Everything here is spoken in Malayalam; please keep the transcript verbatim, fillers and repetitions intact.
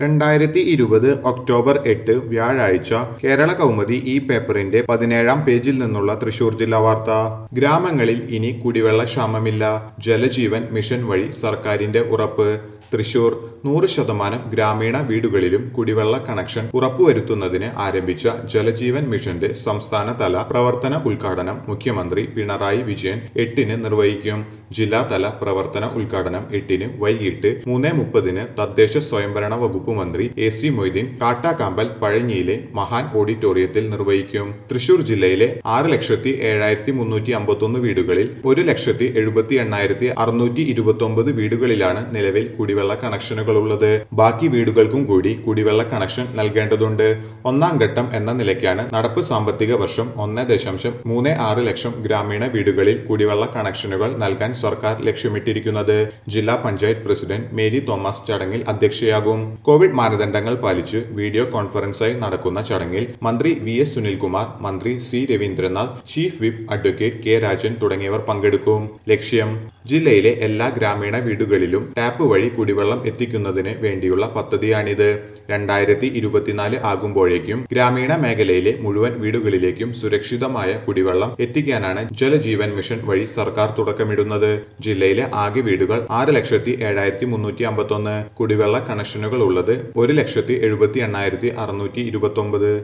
രണ്ടായിരത്തി ഇരുപത് ഒക്ടോബർ എട്ട് വ്യാഴാഴ്ച കേരള കൗമുദി ഈ പേപ്പറിന്റെ പതിനേഴാം പേജിൽ നിന്നുള്ള തൃശൂർ ജില്ലാ വാർത്ത. ഗ്രാമങ്ങളിൽ ഇനി കുടിവെള്ള ക്ഷാമമില്ല, ജലജീവൻ മിഷൻ വഴി സർക്കാരിന്റെ ഉറപ്പ്. തൃശൂർ നൂറ് ശതമാനം ഗ്രാമീണ വീടുകളിലും കുടിവെള്ള കണക്ഷൻ ഉറപ്പുവരുത്തുന്നതിന് ആരംഭിച്ച ജലജീവൻ മിഷന്റെ സംസ്ഥാനതല പ്രവർത്തന ഉദ്ഘാടനം മുഖ്യമന്ത്രി പിണറായി വിജയൻ എട്ടിന് നിർവഹിക്കും. ജില്ലാതല പ്രവർത്തന ഉദ്ഘാടനം എട്ടിന് വൈകിട്ട് മൂന്ന് മുപ്പതിന് തദ്ദേശ സ്വയംഭരണ വകുപ്പ് മന്ത്രി എ സി മൊയ്തീൻ കാട്ടാക്കാമ്പൽ പഴഞ്ഞിയിലെ മഹാൻ ഓഡിറ്റോറിയത്തിൽ നിർവഹിക്കും. തൃശൂർ ജില്ലയിലെ ആറ് ലക്ഷത്തി ഏഴായിരത്തി മുന്നൂറ്റി അമ്പത്തി ഒന്ന് വീടുകളിൽ ഒരു ലക്ഷത്തി എഴുപത്തി എണ്ണായിരത്തി അറുന്നൂറ്റി ഇരുപത്തി ഒമ്പത് വീടുകളിലാണ് നിലവിൽ കുടിവെള്ള കണക്ഷനുകൾ ഉള്ളത്. ബാക്കി വീടുകൾക്കും കൂടി കുടിവെള്ള കണക്ഷൻ നൽകേണ്ടതുണ്ട്. ഒന്നാം ഘട്ടം എന്ന നിലയ്ക്കാണ് നടപ്പ് സാമ്പത്തിക വർഷം ഒന്ന് ദശാംശം മൂന്ന് ആറ് ലക്ഷം ഗ്രാമീണ വീടുകളിൽ കുടിവെള്ള കണക്ഷനുകൾ നൽകാൻ സർക്കാർ ലക്ഷ്യമിട്ടിരിക്കുന്നത്. ജില്ലാ പഞ്ചായത്ത് പ്രസിഡന്റ് മേരി തോമസ് ചടങ്ങിൽ അധ്യക്ഷയാകും. കോവിഡ് മാനദണ്ഡങ്ങൾ പാലിച്ച് വീഡിയോ കോൺഫറൻസായി നടക്കുന്ന ചടങ്ങിൽ മന്ത്രി വി എസ് സുനിൽകുമാർ, മന്ത്രി C Raveendranath, chief whip advocate K Rajan തുടങ്ങിയവർ പങ്കെടുക്കും. ലക്ഷ്യം ജില്ലയിലെ എല്ലാ ഗ്രാമീണ വീടുകളിലും ടാപ്പ് വഴി കുടിവെള്ളം എത്തിക്കുന്നതിന് വേണ്ടിയുള്ള പദ്ധതിയാണിത്. രണ്ടായിരത്തി ഇരുപത്തിനാല് ആകുമ്പോഴേക്കും ഗ്രാമീണ മേഖലയിലെ മുഴുവൻ വീടുകളിലേക്കും സുരക്ഷിതമായ കുടിവെള്ളം എത്തിക്കാനാണ് ജലജീവൻ മിഷൻ വഴി സർക്കാർ തുടക്കമിടുന്നത്. ജില്ലയിലെ ആകെ വീടുകൾ ആറ് ലക്ഷത്തി ഏഴായിരത്തി മുന്നൂറ്റി അമ്പത്തി ഒന്ന്, കുടിവെള്ള കണക്ഷനുകൾ ഉള്ളത് ഒരു ലക്ഷത്തി എഴുപത്തി എണ്ണായിരത്തി അറുന്നൂറ്റി ഇരുപത്തി ഒമ്പത്.